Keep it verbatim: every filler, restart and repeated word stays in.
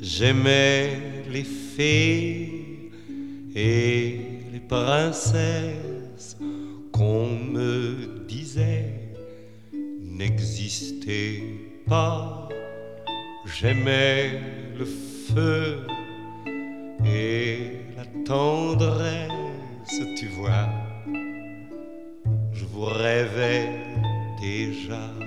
J'aimais les fées et les princesses qu'on me disait n'existaient pas. J'aimais le feu et la tendresse, tu vois. Je vous rêvais déjà.